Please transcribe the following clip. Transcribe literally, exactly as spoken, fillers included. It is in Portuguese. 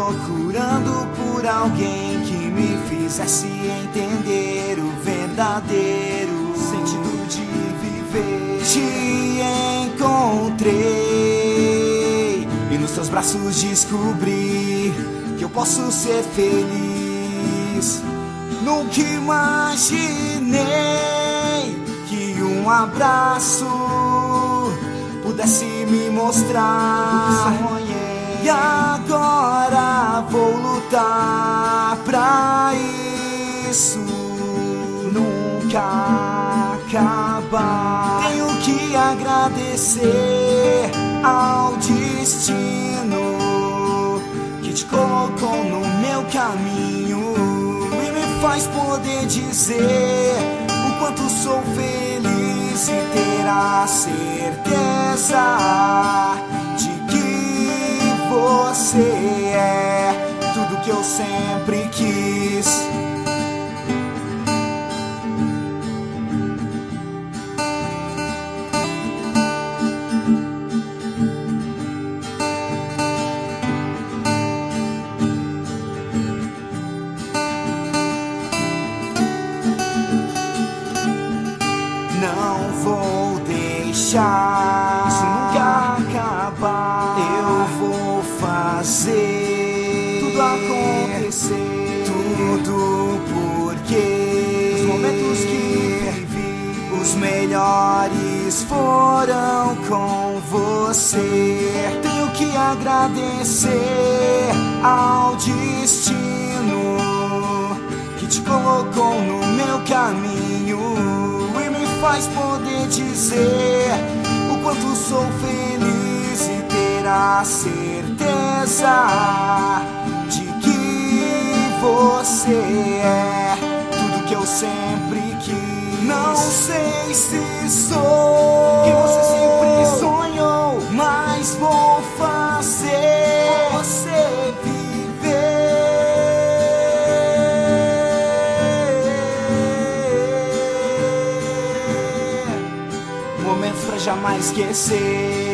procurando por alguém que me fizesse entender o verdadeiro sentido de viver. Te encontrei e nos teus braços descobri que eu posso ser feliz. Nunca imaginei que um abraço pudesse me mostrar. E agora vou lutar pra isso nunca acabar. Tenho que agradecer ao destino que te colocou no meu caminho e me faz poder dizer o quanto sou feliz e ter a certeza de que você é tudo que eu sempre quis. Não vou deixar isso nunca acabar. Eu vou fazer tudo acontecer, tudo porque os momentos que vivi, os melhores foram com você. Tenho que agradecer ao destino que te colocou no meu caminho e me faz poder dizer o quanto sou feliz e ter a certeza de que você é tudo que eu sempre quis. Não sei se sou quem você sempre sonhou, mas vou fazer você viver momentos pra jamais esquecer.